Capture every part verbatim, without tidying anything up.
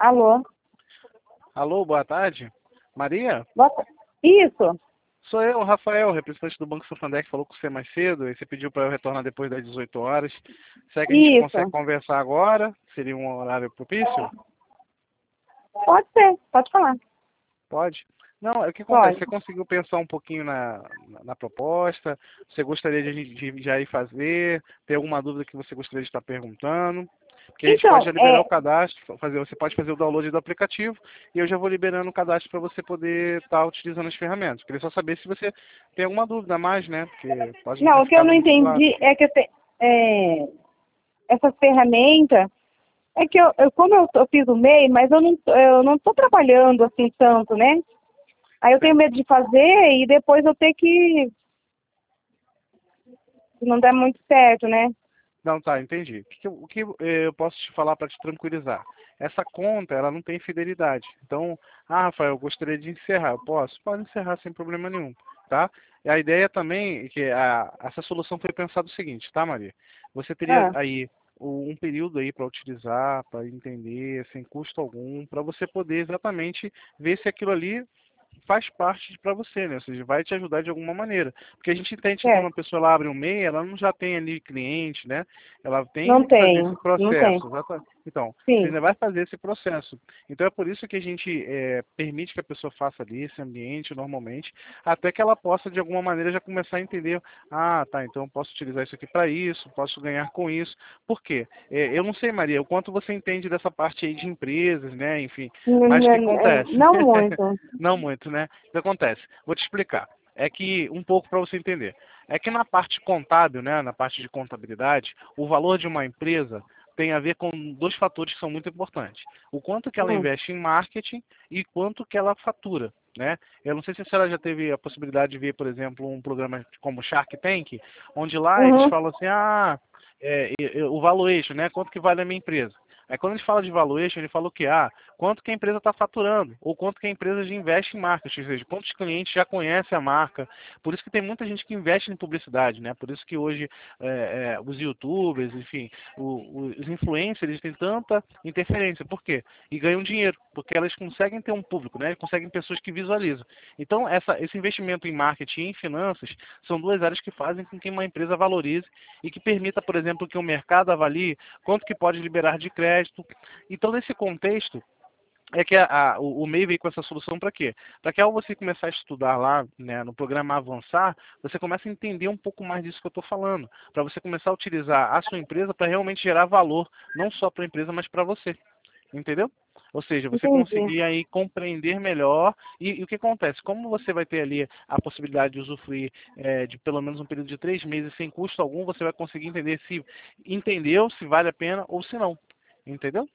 Alô? Alô, boa tarde. Maria? Boa ta- Isso, Sou eu, Rafael, representante do Banco Santander, que falou com você mais cedo, e você pediu para eu retornar depois das dezoito horas. Será que a gente consegue isso. conversar agora? Seria um horário propício? Pode ser, pode falar. Pode? Não, é o que acontece? Pode. Você conseguiu pensar um pouquinho na, na, na proposta? Você gostaria de a gente de já ir fazer? Tem alguma dúvida que você gostaria de estar perguntando? Porque a gente pode Então, já liberar o é, cadastro, fazer, você pode fazer o download do aplicativo e eu já vou liberando o cadastro para você poder estar utilizando as ferramentas. Queria só saber se você tem alguma dúvida a mais, né? Porque pode não ter não, o que eu ficado não muito claro. entendi é que eu te- é, essas ferramentas, é que eu, eu como eu, eu fiz o M E I, mas eu não, eu não estou trabalhando assim tanto, né? Aí eu tenho Sim. medo de fazer e depois eu ter que não der muito certo, né? Não, tá, entendi. O que, que eu, o que eu posso te falar para te tranquilizar? Essa conta, ela não tem fidelidade. Então, ah, Rafael, eu gostaria de encerrar. Eu posso? Pode encerrar sem problema nenhum, tá? E a ideia também é que a, essa solução foi pensada o seguinte, tá, Maria? Você teria Ah, aí o- um período aí para utilizar, para entender, sem custo algum, para você poder exatamente ver se aquilo ali faz parte para você, né? Ou seja, vai te ajudar de alguma maneira. Porque a gente entende que quando a certo. pessoa ela abre um M E I, ela não já tem ali cliente, né? Ela tem Não que fazer tem, esse não tem. processo. exata- Então, você Sim. ainda vai fazer esse processo. Então é por isso que a gente é, permite que a pessoa faça ali esse ambiente normalmente, até que ela possa de alguma maneira já começar a entender, ah, tá, então eu posso utilizar isso aqui para isso, posso ganhar com isso. Por quê? É, eu não sei, Maria, o quanto você entende dessa parte aí de empresas, né? Enfim, N- mas o que n- n- acontece? Não muito. Não muito, né? O que acontece? Vou te explicar. É que, um pouco para você entender. É que na parte contábil, né, na parte de contabilidade, o valor de uma empresa tem a ver com dois fatores que são muito importantes. O quanto que ela Hum. investe em marketing e quanto que ela fatura, né? Eu não sei se a senhora já teve a possibilidade de ver, por exemplo, um programa como Shark Tank, onde lá eles Uhum. falam assim, ah, é, é, é, o valuation, né? Quanto que vale a minha empresa? Aí quando a gente fala de valuation, ele fala o quê? Ah, quanto que a empresa está faturando, ou quanto que a empresa já investe em marketing, ou seja, quantos clientes já conhecem a marca. Por isso que tem muita gente que investe em publicidade, né? Por isso que hoje é, é, os youtubers, enfim, o- os influencers, eles têm tanta interferência. Por quê? E ganham dinheiro, porque elas conseguem ter um público, né? Conseguem pessoas que visualizam. Então, essa, esse investimento em marketing e em finanças são duas áreas que fazem com que uma empresa valorize e que permita, por exemplo, que o mercado avalie quanto que pode liberar de crédito. Então, nesse contexto, é que a, a- o, o M E I veio com essa solução para quê? Para que ao você começar a estudar lá, né, no programa Avançar, você comece a entender um pouco mais disso que eu estou falando. Para você começar a utilizar a sua empresa para realmente gerar valor, não só para a empresa, mas para você. Entendeu? Ou seja, você Entendi. conseguir aí compreender melhor e, e o que acontece? Como você vai ter ali a possibilidade de usufruir é, de pelo menos um período de três meses sem custo algum, você vai conseguir entender se entendeu, se vale a pena ou se não. Entendeu?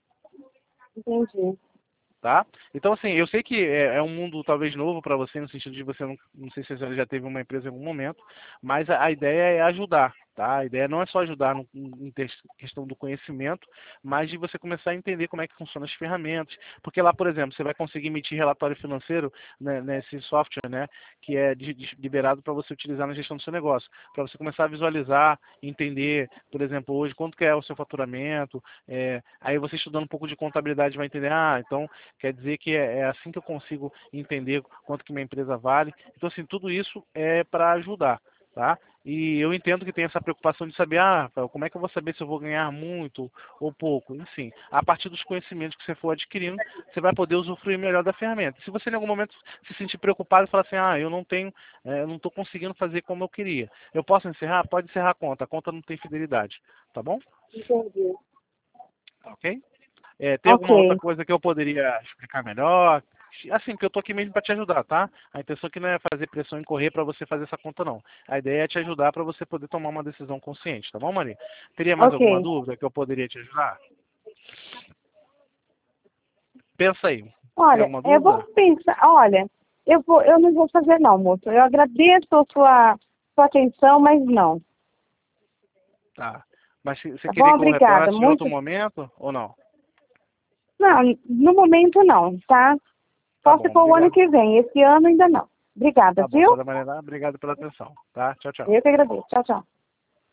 Entendi. Tá? Então, assim, eu sei que é, é um mundo talvez novo para você, no sentido de você não, não sei se você já teve uma empresa em algum momento, mas a, a ideia é ajudar, tá? A ideia não é só ajudar no, em ter- questão do conhecimento, mas de você começar a entender como é que funcionam as ferramentas, porque lá, por exemplo, você vai conseguir emitir relatório financeiro, né, nesse software, né, que é de- de- liberado para você utilizar na gestão do seu negócio, para você começar a visualizar, entender, por exemplo, hoje quanto que é o seu faturamento, é, aí você estudando um pouco de contabilidade vai entender, ah, então quer dizer que é, é assim que eu consigo entender quanto que minha empresa vale. Então, assim, tudo isso é para ajudar, tá? E eu entendo que tem essa preocupação de saber, ah, Rafael, como é que eu vou saber se eu vou ganhar muito ou pouco? Enfim, a partir dos conhecimentos que você for adquirindo, você vai poder usufruir melhor da ferramenta. Se você em algum momento se sentir preocupado e falar assim, ah, eu não tenho, é, eu não estou conseguindo fazer como eu queria, eu posso encerrar? Pode encerrar a conta, a conta não tem fidelidade, tá bom? Entendi. Ok? É, tem alguma outra Ok. coisa que eu poderia explicar melhor? Assim, porque eu tô aqui mesmo para te ajudar, tá? A intenção aqui não é fazer pressão e correr para você fazer essa conta, não. A ideia é te ajudar para você poder tomar uma decisão consciente, tá bom, Maria? Teria mais alguma Ok. dúvida que eu poderia te ajudar? Pensa aí. Tem Olha, alguma eu vou dúvida? pensar, olha, eu vou, eu não vou fazer não, moço. Eu agradeço a sua, sua atenção, mas não. Tá. Mas se- você Tá bom? queria que eu Obrigada. retornasse em outro Muito. momento ou não? Não, no momento não, tá? Tá Só se bom, for o ano obrigado. que vem. Esse ano ainda não. Obrigada, Tá bom, viu? toda maneira, obrigado pela atenção, tá? Tchau, tchau. Eu que agradeço. Tchau, tchau.